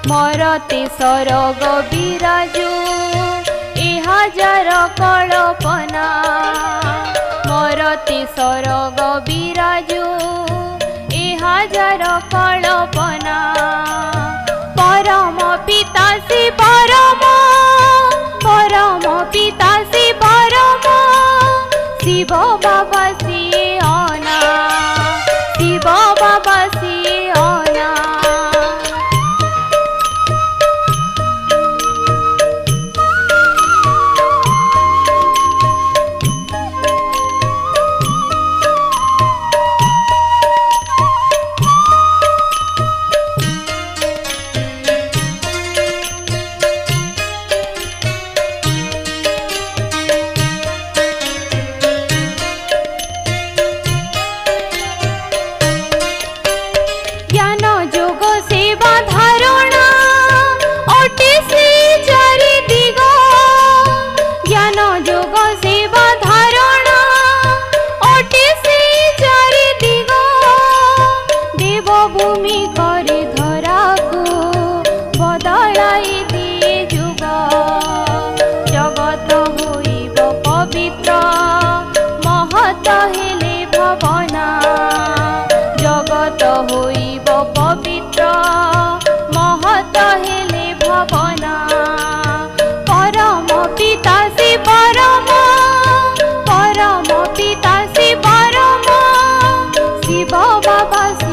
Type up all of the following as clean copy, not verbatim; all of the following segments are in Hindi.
मरते सरग बिराजु ए हजार कल्पना मरते सरग बिराजु ए हजार कल्पना परम पिता से परम पिता से परम शिव बाबा से आना शिव बाबा से आना भूमि करे धरा को बदलाई दिए जुग जगत होइब पवित्र महत हेले भवना जगत होइब पवित्र महत हेले भवना परम पिता से परम पिता से परम शिव बाबा से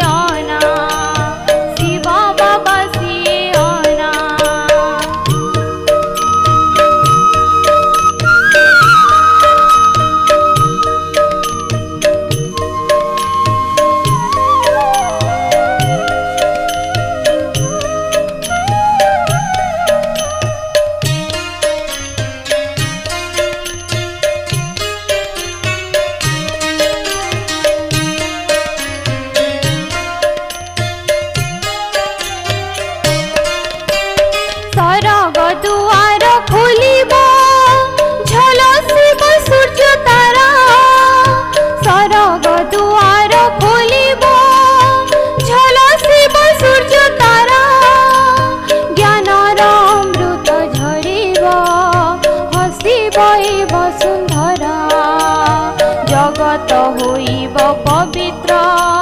दुआर खोलिब झलसिब सूर्य तारा सरग दुआर खोलिब झलसिब सूर्य तारा ज्ञानर अमृत झरिब हसिब वसुंधरा जगत होइब पवित्र